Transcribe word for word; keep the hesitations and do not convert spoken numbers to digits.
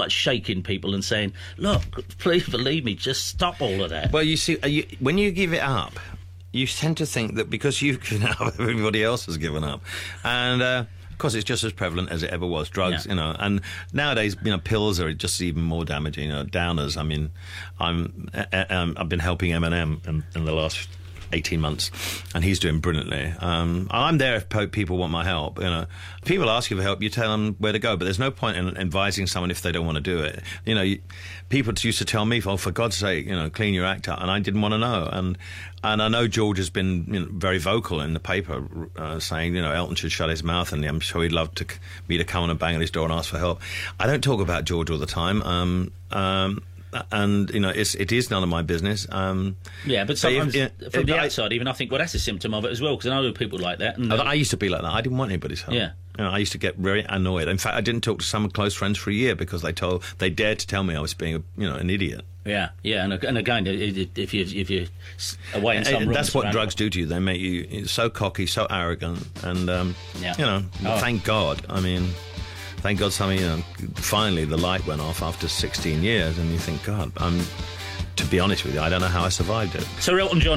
like shaking people and saying, "Look, please believe me, just stop all of that." Well, you see, you, when you give it up, you tend to think that because you've given up, everybody else has given up, and. Uh, Of course, it's just as prevalent as it ever was. Drugs, yeah. you know, and nowadays, you know, pills are just even more damaging. You know, downers. I mean, I'm, um, I've been helping Eminem in, in the last eighteen months, and he's doing brilliantly. Um, I'm there if po- people want my help. You know, if people ask you for help, you tell them where to go. But there's no point in advising someone if they don't want to do it. You know, you, people used to tell me, "Oh, for God's sake, you know, clean your act up," and I didn't want to know. And and I know George has been you know, very vocal in the paper, uh, saying you know Elton should shut his mouth, and I'm sure he'd love to me to come on and bang on his door and ask for help. I don't talk about George all the time. Um, um, And you know, it's it is none of my business. Um, yeah, but sometimes if, if, from the I, outside, even I think, well, that's a symptom of it as well. Because I know people like that. And I used to be like that. I didn't want anybody's help. Yeah, you know, I used to get very annoyed. In fact, I didn't talk to some close friends for a year because they told they dared to tell me I was being, a, you know, an idiot. Yeah, yeah, and, and again, if you if you're away in some room, that's what drugs do to you. They make you so cocky, so arrogant, and um, yeah. you know, oh. thank God. I mean. Thank God something, you know, finally the light went off after sixteen years, and you think, God, I'm, to be honest with you, I don't know how I survived it. Sir Elton John.